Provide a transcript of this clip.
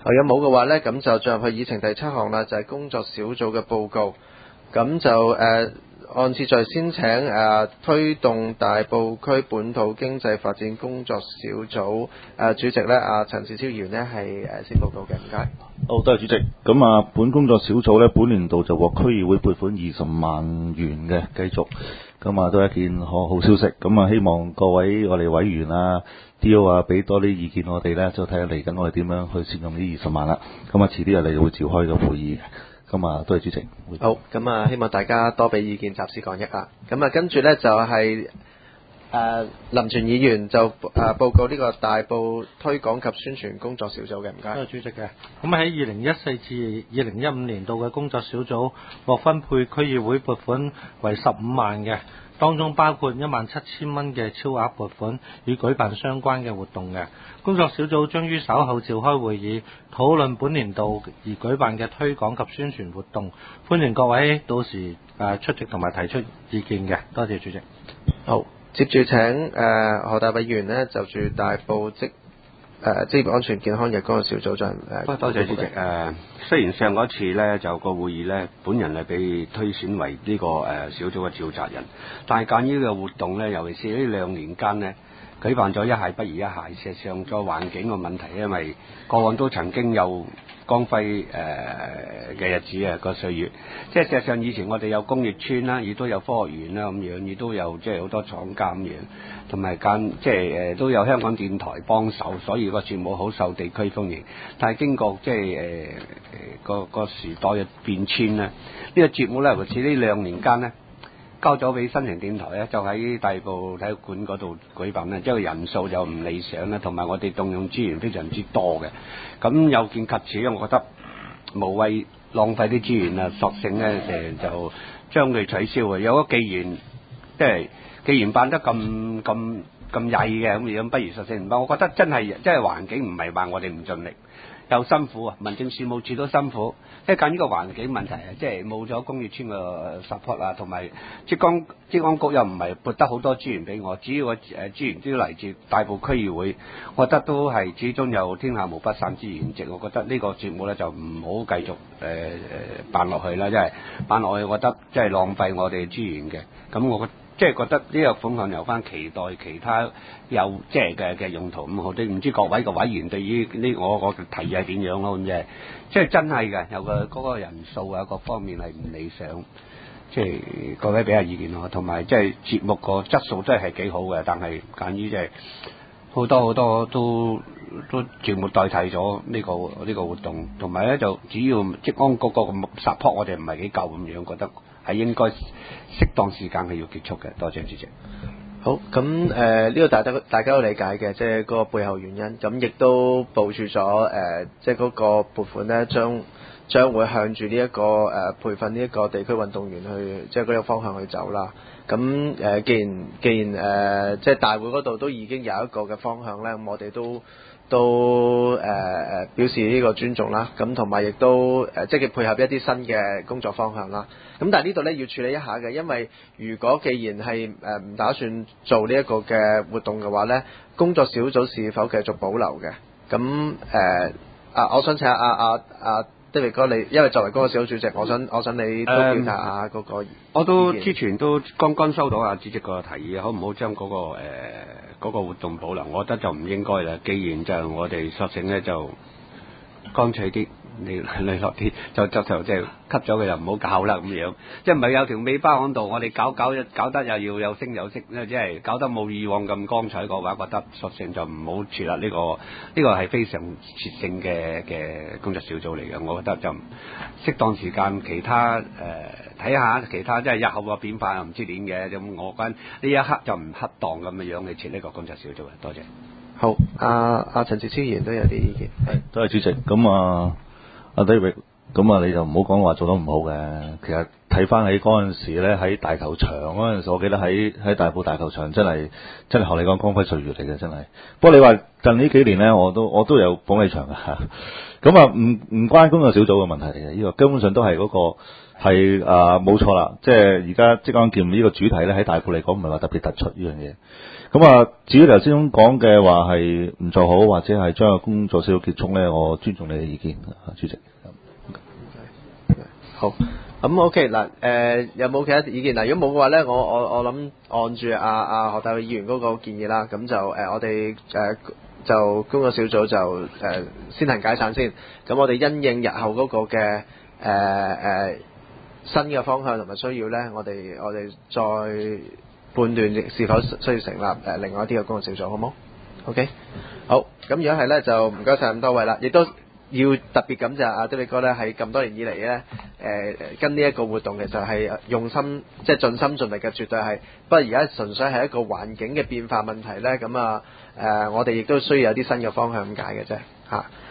有冇嘅話呢，咁就進入去議程第7項啦，就係工作小組嘅報告。咁就按次序先請推動大埔區本土經濟發展工作小組主席呢，陳志超議員呢係先報告嘅，唔該。 好，多謝主席。咁本工作小組呢，本年度就獲區議會撥款20萬元嘅，繼續。咁都係一件好消息。咁希望各位我哋委員D.O. 俾多啲意見我哋呢，就睇下嚟緊我哋點樣去善用呢20萬啦。遲啲我哋會召開個會議嘅。多謝主席。 好，希望大家多俾意見，集思廣益啦。跟住呢，就係林全議員就報告呢個大埔推廣及宣傳工作小組嘅，唔該。 多謝主席嘅。咁喺2014至2015年度嘅工作小組獲分配區議會撥款為15萬嘅，當中包括17000蚊嘅超額撥款，與舉辦相關嘅活動嘅。工作小組將於稍後召開會議，討論本年度而舉辦嘅推廣及宣傳活動。歡迎各位到時出席同埋提出意見嘅。多謝主席。 好，接住請何大偉議員呢，就住大埔職業安全健康日工作小組長多謝主席。雖然上嗰次呢就個會議呢，本人係被推選為呢個小組嘅召集人，但係鑑於呢個活動呢，尤其是呢2年間呢，舉辦咗一屆不如一屆，事實上個環境個問題，因為過往都曾經有光輝嘅日子個歲月，即係事實上以前我哋有工業村啦，亦都有科學園啦咁樣，亦都有即係好多廠家咁樣，同埋都有香港電台幫手，所以個節目好受地區歡迎。但係經過即係個時代嘅變遷呢，呢個節目咧，尤其是呢2年間呢，交咗俾新城電台咧，就喺大埔體育館嗰度舉辦咧，即係人數就唔理想啦，同埋我哋動用資源非常之多嘅。咁有見及此，我覺得無謂浪費啲資源啊，索性咧就將佢取消啊。有咗既然辦得咁曳嘅咁樣，不如索性唔辦。我覺得真係環境唔係話我哋唔盡力。又辛苦啊！民政事務處都辛苦，即係近呢個環境問題即係冇咗工業村嘅 support 同埋職安局又唔係撥得好多資源俾我，主要嘅資源都要嚟自大埔區議會，我覺得都係始終有天下無不散之筵席。我覺得呢個節目咧就唔好繼續辦落去啦，即係辦落去，我覺得即係浪費我哋資源嘅。咁我即係覺得呢個款項留翻，期待其他有即係嘅用途咁好啲。唔知各位嘅委員對於呢我提議係點樣咯？咁即係真係嘅，有嗰個人數各方面係唔理想，即係各位俾下意見咯。同埋即係節目個質素真係幾好嘅，但係鑑於即係好多都節目代替咗呢個活動，同埋咧就主要職安局個 support 我哋唔係幾夠咁樣，覺得係應該適當時間係要結束嘅。多謝主席。 好，咁呢個大家都理解嘅，即係嗰個背後原因。咁亦都部署咗即係嗰個撥款呢，將會向住呢一個培訓呢一個地區運動員去，即係嗰個方向去走啦。咁既然即係大會嗰度都已經有一個嘅方向呢，咁我哋都表示呢個尊重啦，咁同埋亦都積極配合一啲新嘅工作方向啦。咁但係呢度呢要處理一下嘅，因為如果既然係唔打算做呢一個嘅活動嘅話呢，工作小組是否繼續保留嘅？咁我想請David 哥，你因為作為嗰個小組主席，我想你都表達下嗰個意見。 我都之前都剛收到主席個提議，可唔好將嗰個活動保留？我覺得就唔應該啦。既然就我哋索性咧就乾脆啲，你落啲就即係吸咗佢，又唔好搞啦咁樣。即係唔係有條尾巴喺度，我哋搞得又要有聲有色咧，即係搞得冇以往咁光彩嘅話，覺得索性就唔好設立呢個係非常切性嘅工作小組嚟嘅。我覺得就適當時間其他睇下其他即係日後嘅變化又唔知點嘅，咁我覺得呢一刻就唔恰當咁嘅樣去設呢個工作小組嘅。多謝。 好，陳志超議員都有啲意見。 係，多謝主席。咁David 咁啊你就唔好講話做得唔好嘅。其實睇翻起嗰陣時咧，喺大球場嗰陣時，我記得喺大埔大球場真係學你講光輝歲月嚟嘅真係。不過你話近呢幾年咧，我都有捧你場㗎。咁啊唔關工作小組嘅問題嚟嘅，呢個根本上都係嗰個係冇錯啦。即係而家即講劍呢個主題咧，喺大埔嚟講唔係話特別突出呢樣嘢。咁啊，至於頭先講嘅話係唔做好，或者係將個工作小組結束咧，我尊重你嘅意見，主席。 好，咁 OK 嗱，有冇其他意見嗱？如果冇嘅話咧，我諗按住何大衛議員嗰個建議啦，咁就我哋就工作小組就先行解散先。咁我哋因應日後嗰個嘅新嘅方向同埋需要咧，我哋再判斷是否需要成立另外一啲嘅工作小組，好冇 ？OK， 好，咁如果係咧，就唔該晒咁多位啦，亦都要特別感謝阿德利哥咧，喺咁多年以嚟咧，跟呢一個活動其實係用心，即係盡心盡力嘅，絕對係。不過而家純粹係一個環境嘅變化問題咧，咁我哋亦都需要有啲新嘅方向咁解嘅啫，嚇。